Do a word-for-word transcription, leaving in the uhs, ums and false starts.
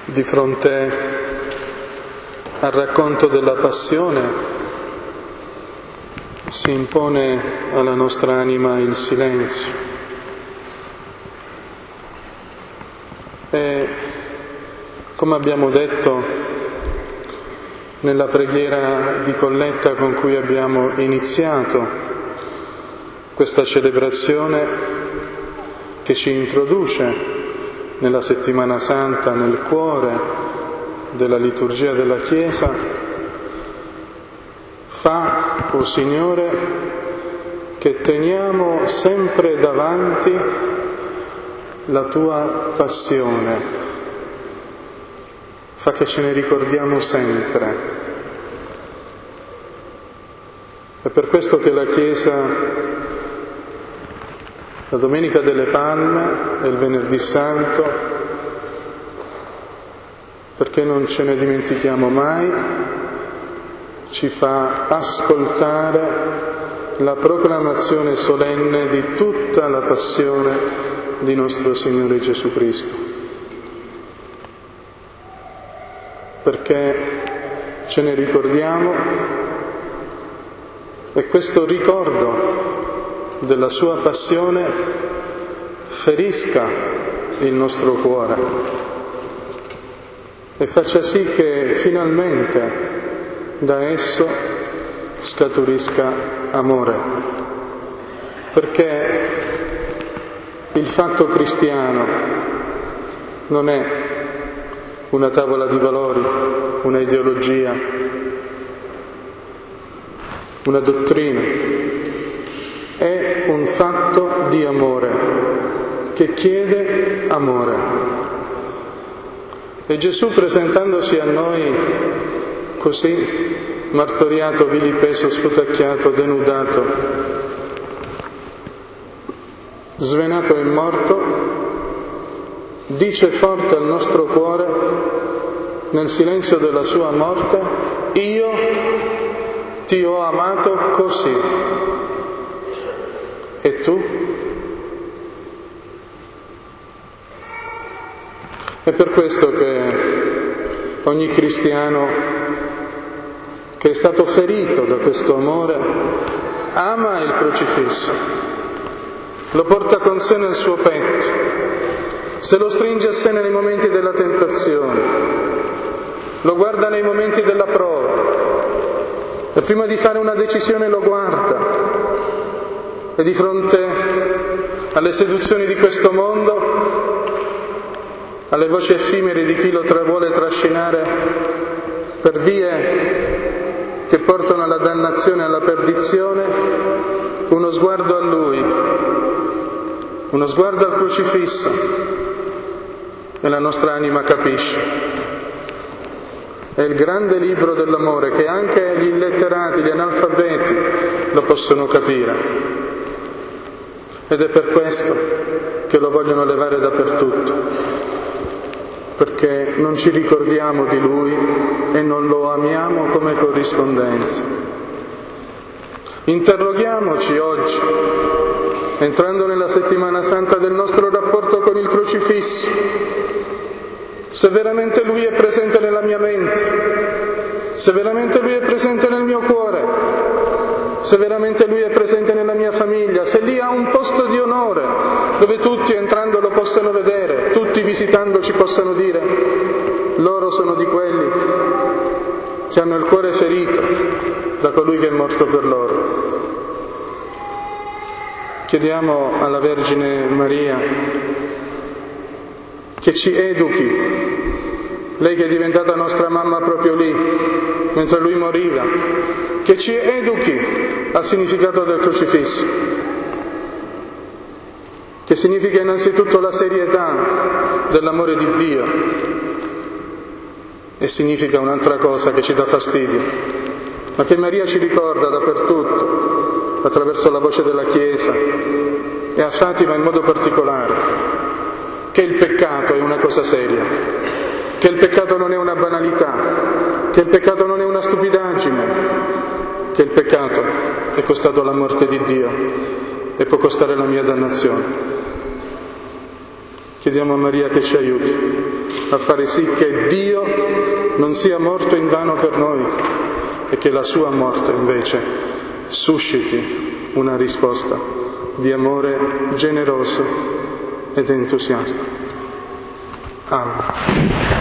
di fronte al racconto della passione si impone alla nostra anima il silenzio. E come abbiamo detto nella preghiera di colletta con cui abbiamo iniziato questa celebrazione che ci introduce nella Settimana Santa nel cuore della liturgia della Chiesa, fa, o Signore, che teniamo sempre davanti la Tua passione, fa che ce ne ricordiamo sempre. È per questo che la Chiesa la Domenica delle Palme e il Venerdì Santo, perché non ce ne dimentichiamo mai, ci fa ascoltare la proclamazione solenne di tutta la passione di nostro Signore Gesù Cristo. Perché ce ne ricordiamo e questo ricordo della sua passione ferisca il nostro cuore e faccia sì che finalmente da esso scaturisca amore, perché il fatto cristiano non è una tavola di valori, una ideologia, una dottrina. È un fatto di amore, che chiede amore. E Gesù, presentandosi a noi così, martoriato, vilipeso, sputacchiato, denudato, svenato e morto, dice forte al nostro cuore, nel silenzio della sua morte: io ti ho amato così. E tu? È per questo che ogni cristiano che è stato ferito da questo amore ama il crocifisso, lo porta con sé nel suo petto, se lo stringe a sé nei momenti della tentazione, lo guarda nei momenti della prova e prima di fare una decisione lo guarda. E di fronte alle seduzioni di questo mondo, alle voci effimere di chi lo tra- vuole trascinare per vie che portano alla dannazione e alla perdizione, uno sguardo a Lui, uno sguardo al crocifisso, e la nostra anima capisce. È il grande libro dell'amore che anche gli illetterati, gli analfabeti lo possono capire. Ed è per questo che lo vogliono levare dappertutto, perché non ci ricordiamo di Lui e non lo amiamo come corrispondenza. Interroghiamoci oggi, entrando nella Settimana Santa, del nostro rapporto con il crocifisso, se veramente Lui è presente nella mia mente, se veramente Lui è presente nel mio cuore, se veramente Lui è presente nella mia famiglia, se lì ha un posto di onore dove tutti entrando lo possano vedere, tutti visitandoci possano dire: loro sono di quelli che hanno il cuore ferito da colui che è morto per loro. Chiediamo alla Vergine Maria che ci educhi, lei che è diventata nostra mamma proprio lì, mentre Lui moriva, che ci educhi al significato del crocifisso, che significa innanzitutto la serietà dell'amore di Dio e significa un'altra cosa che ci dà fastidio, ma che Maria ci ricorda dappertutto, attraverso la voce della Chiesa e a Fatima in modo particolare, che il peccato è una cosa seria, che il peccato non è una banalità, che il peccato non è una stupidaggine, che il peccato è costato la morte di Dio e può costare la mia dannazione. Chiediamo a Maria che ci aiuti. a fare sì che Dio non sia morto invano per noi e che la sua morte invece susciti una risposta di amore generoso ed entusiasta. Amen.